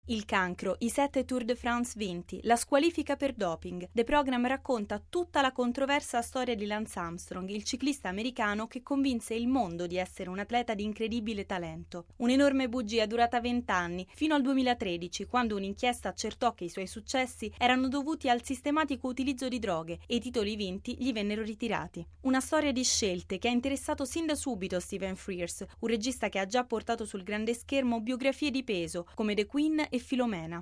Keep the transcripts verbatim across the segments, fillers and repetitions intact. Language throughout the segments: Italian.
Il cancro, i sette Tour de France vinti, la squalifica per doping. The Program racconta tutta la controversa storia di Lance Armstrong, il ciclista americano che convinse il mondo di essere un atleta di incredibile talento. Un'enorme bugia durata vent'anni, fino al duemilatredici, quando un'inchiesta accertò che i suoi successi erano dovuti al sistematico utilizzo di droghe e i titoli vinti gli vennero ritirati. Una storia di scelte che ha interessato sin da subito Stephen Frears, un regista che ha già portato sul grande schermo biografie di peso come The Queen e Filomena.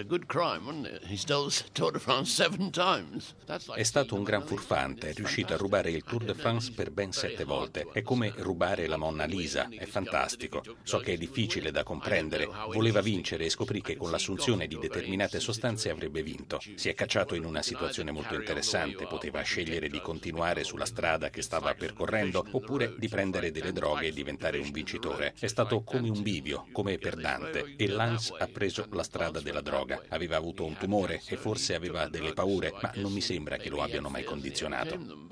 È stato un gran furfante, è riuscito a rubare il Tour de France per ben sette volte. È come rubare la Monna Lisa, è fantastico. So che è difficile da comprendere. Voleva vincere e scoprì che con l'assunzione di determinate sostanze avrebbe vinto. Si è cacciato in una situazione molto interessante, poteva scegliere di continuare sulla strada che stava percorrendo oppure di prendere delle droghe e diventare un vincitore. È stato come un bivio, come per Dante, e Lance ha preso la strada della droga. Aveva avuto un tumore e forse aveva delle paure, ma non mi sembra che lo abbiano mai condizionato.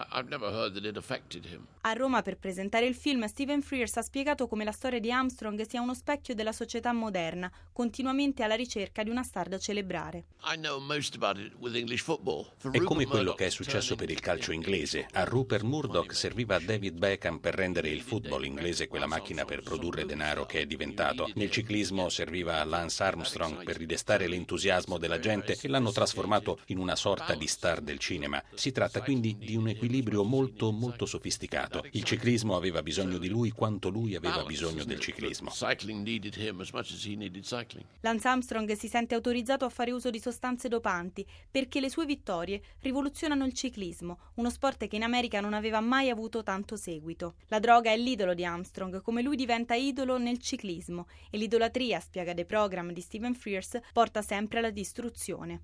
A Roma, per presentare il film, Stephen Frears ha spiegato come la storia di Armstrong sia uno specchio della società moderna, continuamente alla ricerca di una star da celebrare. È come quello che è successo per il calcio inglese. A Rupert Murdoch serviva David Beckham per rendere il football inglese quella macchina per produrre denaro che è diventato. Nel ciclismo serviva a Lance Armstrong per ridestare l'entusiasmo della gente e l'hanno trasformato in una sorta di star del cinema. Si tratta quindi di un equilibrio molto molto sofisticato. Il ciclismo aveva bisogno di lui quanto lui aveva bisogno del ciclismo. Lance Armstrong si sente autorizzato a fare uso di sostanze dopanti perché le sue vittorie rivoluzionano il ciclismo, uno sport che in America non aveva mai avuto tanto seguito. La droga è l'idolo di Armstrong, come lui diventa idolo nel ciclismo, e l'idolatria, spiega The Program di Stephen Frears, porta sempre alla distruzione.